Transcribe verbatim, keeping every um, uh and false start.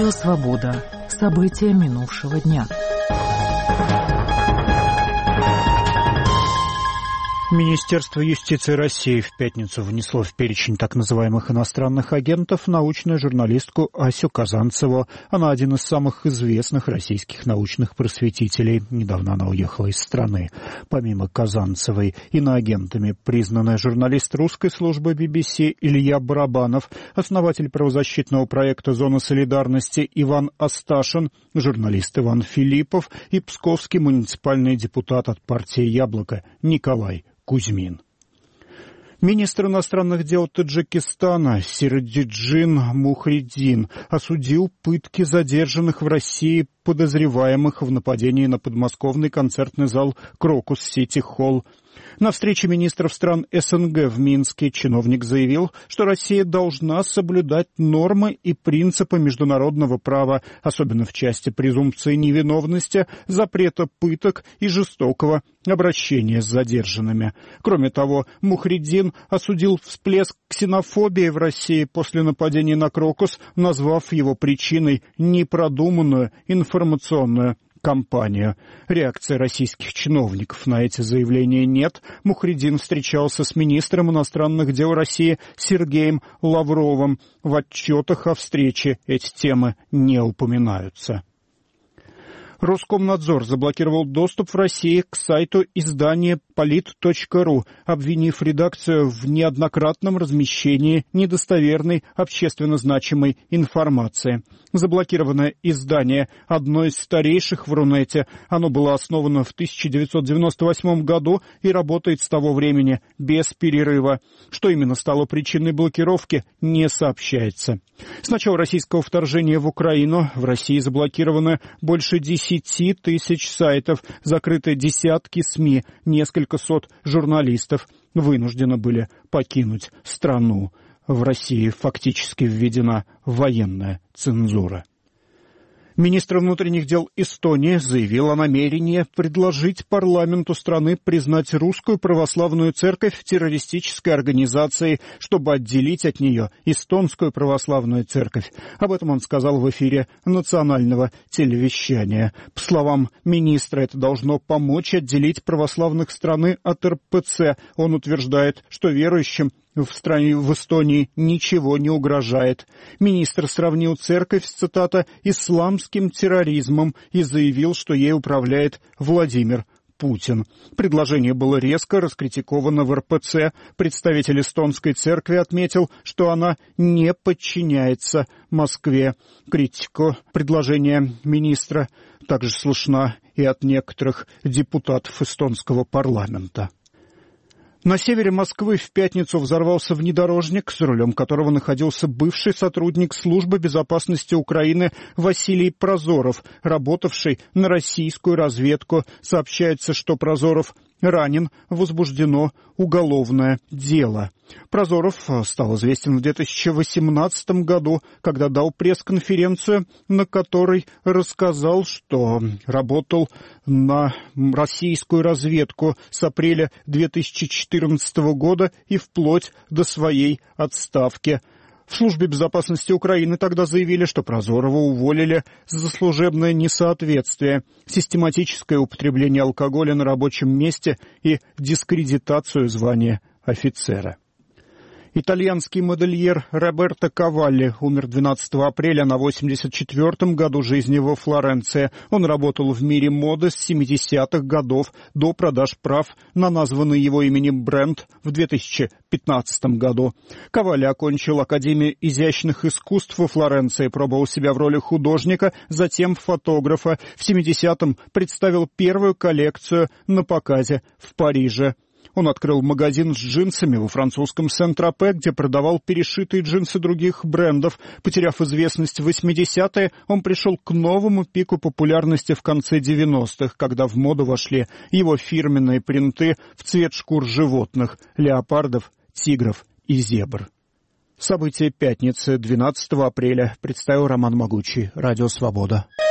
Радио «Свобода». События минувшего дня. Министерство юстиции России в пятницу внесло в перечень так называемых иностранных агентов научную журналистку Асю Казанцеву. Она один из самых известных российских научных просветителей. Недавно она уехала из страны. Помимо Казанцевой, иноагентами признаны журналист русской службы би би си Илья Барабанов, основатель правозащитного проекта «Зона солидарности» Иван Асташин, журналист Иван Филиппов и псковский муниципальный депутат от партии «Яблоко» Николай Кузьмин. Министр иностранных дел Таджикистана Сирадиджин Мухридин осудил пытки задержанных в России подозреваемых в нападении на подмосковный концертный зал «Крокус Сити Холл». На встрече министров стран эс эн гэ в Минске чиновник заявил, что Россия должна соблюдать нормы и принципы международного права, особенно в части презумпции невиновности, запрета пыток и жестокого обращения с задержанными. Кроме того, Мухридин осудил всплеск ксенофобии в России после нападения на Крокус, назвав его причиной непродуманную информационную кампанию. Реакции российских чиновников на эти заявления нет. Мухридин встречался с министром иностранных дел России Сергеем Лавровым. В отчетах о встрече эти темы не упоминаются. Роскомнадзор заблокировал доступ в России к сайту издания полит точка ру, обвинив редакцию в неоднократном размещении недостоверной общественно значимой информации. Заблокированное издание – одно из старейших в Рунете. Оно было основано в тысяча девятьсот девяносто восьмом году и работает с того времени без перерыва. Что именно стало причиной блокировки, не сообщается. С начала российского вторжения в Украину в России заблокировано больше десяти тысяч сайтов, закрыты десятки СМИ, несколько сот журналистов вынуждены были покинуть страну. В России фактически введена военная цензура. Министр внутренних дел Эстонии заявил о намерении предложить парламенту страны признать Русскую Православную Церковь террористической организацией, чтобы отделить от нее Эстонскую Православную Церковь. Об этом он сказал в эфире национального телевещания. По словам министра, это должно помочь отделить православных страны от эр пэ цэ. Он утверждает, что верующим в стране, в Эстонии ничего не угрожает. Министр сравнил церковь, цитата, «исламским терроризмом» и заявил, что ей управляет Владимир Путин. Предложение было резко раскритиковано в эр пэ цэ. Представитель эстонской церкви отметил, что она не подчиняется Москве. Критика предложения министра также слышна и от некоторых депутатов эстонского парламента. На севере Москвы в пятницу взорвался внедорожник, за рулем которого находился бывший сотрудник службы безопасности Украины Василий Прозоров, работавший на российскую разведку. Сообщается, что Прозоров ранен, возбуждено уголовное дело. Прозоров стал известен в две тысячи восемнадцатом году, когда дал пресс-конференцию, на которой рассказал, что работал на российскую разведку с апреля две тысячи четырнадцатого года и вплоть до своей отставки. В службе безопасности Украины тогда заявили, что Прозорова уволили за служебное несоответствие, систематическое употребление алкоголя на рабочем месте и дискредитацию звания офицера. Итальянский модельер Роберто Кавалли умер двенадцатого апреля на восемьдесят четвёртом году жизни во Флоренции. Он работал в мире моды с семидесятых годов до продаж прав на названный его именем бренд в две тысячи пятнадцатом году. Кавалли окончил Академию изящных искусств во Флоренции, пробовал себя в роли художника, затем фотографа. В семидесятом представил первую коллекцию на показе в Париже. Он открыл магазин с джинсами во французском Сен-Тропе, где продавал перешитые джинсы других брендов. Потеряв известность в восьмидесятые, он пришел к новому пику популярности в конце девяностых, когда в моду вошли его фирменные принты в цвет шкур животных – леопардов, тигров и зебр. События пятницы, двенадцатого апреля, представил Роман Могучий, Радио Свобода.